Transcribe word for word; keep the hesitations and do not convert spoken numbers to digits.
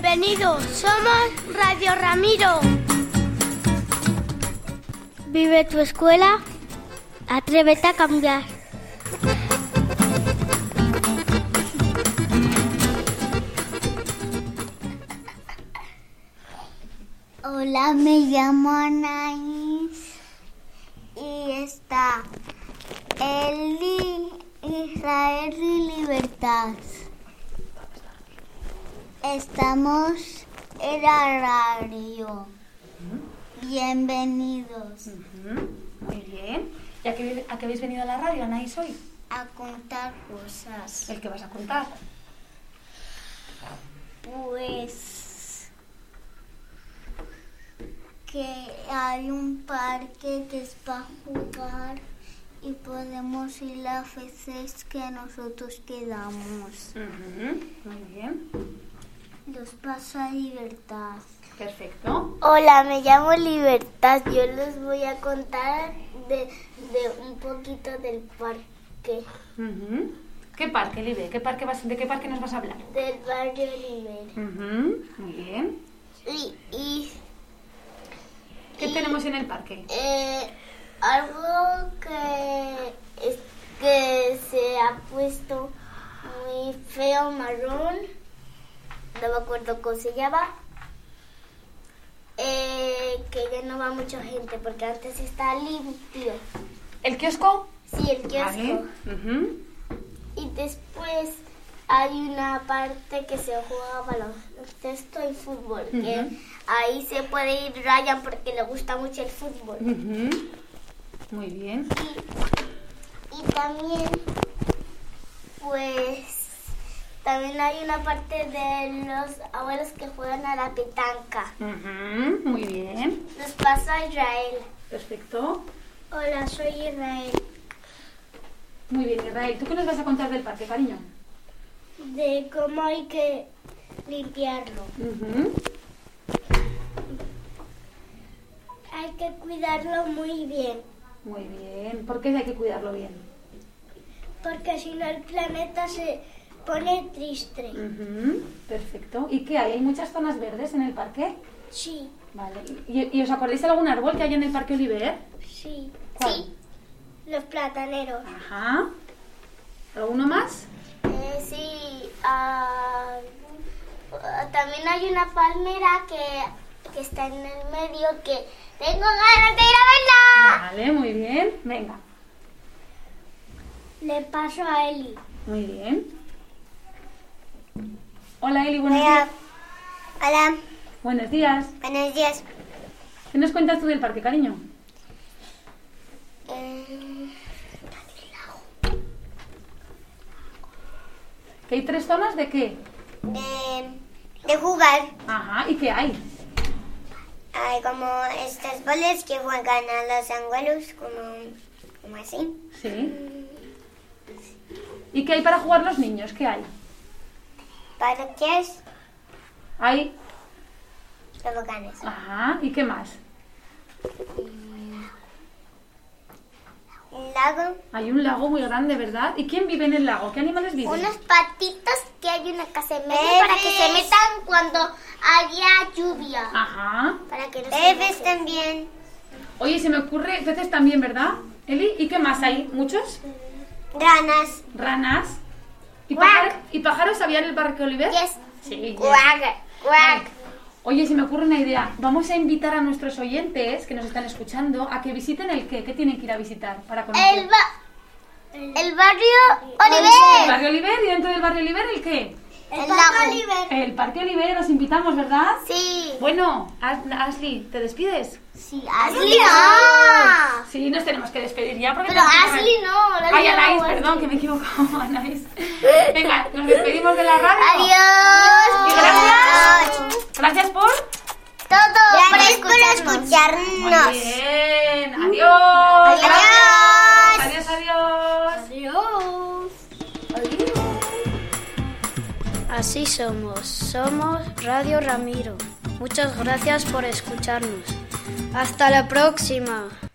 Bienvenidos, somos Radio Ramiro. Vive tu escuela, atrévete a cambiar. Hola, me llamo Anaís y está Eli, Israel y Libertad. Estamos en la radio. Bienvenidos. Uh-huh. Muy bien. ¿Y a qué, a qué habéis venido a la radio, Anaís, hoy? A contar cosas. ¿El que vas a contar? Pues que hay un parque que es para jugar y podemos ir las veces que nosotros quedamos. Uh-huh. Muy bien. Los paso a Libertad. Perfecto. Hola, me llamo Libertad. Yo les voy a contar de, de un poquito del parque. Uh-huh. ¿Qué parque, Libe? ¿Qué parque vas, ¿De qué parque nos vas a hablar? Del barrio Oliver. Uh-huh. Muy bien. Y, y ¿Qué y, tenemos en el parque? Eh, algo que, es, que se ha puesto muy feo, marrón. No me acuerdo cómo se llama. Eh, que ya no va mucha gente porque antes está limpio. ¿El kiosco? Sí, el kiosco. Vale. Uh-huh. Y después hay una parte que se juega baloncesto y fútbol. Uh-huh. Que ahí se puede ir Ryan porque le gusta mucho el fútbol. Uh-huh. Muy bien. Y, y también, pues, también hay una parte de los abuelos que juegan a la petanca. Uh-huh. Muy bien. Los paso a Israel. Perfecto. Hola, soy Israel. Muy bien, Israel. ¿Tú qué nos vas a contar del parque, cariño? De cómo hay que limpiarlo. Uh-huh. Hay que cuidarlo muy bien. Muy bien. ¿Por qué hay que cuidarlo bien? Porque si no el planeta se pone triste. Uh-huh. Perfecto. ¿Y qué hay? ¿Hay muchas zonas verdes en el parque? Sí. Vale. ¿Y, y os acordáis de algún árbol que hay en el parque Oliver? Sí. ¿Cuál? Sí. Los plataneros. Ajá. ¿Alguno más? Eh, sí. Uh, también hay una palmera que, que está en el medio que tengo ganas de ir a verla. Vale, muy bien. Venga. Le paso a Eli. Muy bien. Hola, Eli, buenos Hola. días. Hola. Buenos días. Buenos días. ¿Qué nos cuentas tú del parque, cariño? Eh... ¿Que hay tres zonas de qué? De, de jugar. Ajá, ¿y qué hay? Hay como estas bolas que juegan a los abuelos, como, como así. Sí. ¿Y qué hay para jugar los niños? ¿Qué hay? Parques. Hay... Toboganes. Ajá, ¿y qué más? Un lago. Hay un lago muy grande, ¿verdad? ¿Y quién vive en el lago? ¿Qué animales viven? Unos patitos que hay una casa en medio para que se metan cuando haya lluvia. Ajá. Para que no peces también. Oye, se me ocurre, peces también, ¿verdad, Eli? ¿Y qué más hay? ¿Muchos? Ranas. Ranas. ¿Y, pájaros, ¿y pájaros había en el parque Oliver? Yes. Sí. Cuac, cuac. Oye, se me ocurre una idea. Vamos a invitar a nuestros oyentes que nos están escuchando a que visiten el qué. ¿Qué tienen que ir a visitar para conocer? El, ba- el barrio Oliver. El barrio Oliver. ¿Y dentro del barrio Oliver el qué? El, el parque Oliver. El parque Oliver, los invitamos, ¿verdad? Sí. Bueno, Ashley, ¿te despides? Sí, Ashley no. Sí, nos tenemos que despedir ya. Porque Pero Ashley no. Ay, Anaís, perdón, que me he equivocado, Anaís. Venga, nos despedimos de la radio. Adiós. Y gracias. Gracias por... Todo. Gracias por escucharnos. Muy bien. Adiós. Adiós. Adiós, adiós. Adiós. Adiós. Así somos, somos Radio Ramiro. Muchas gracias por escucharnos. Hasta la próxima.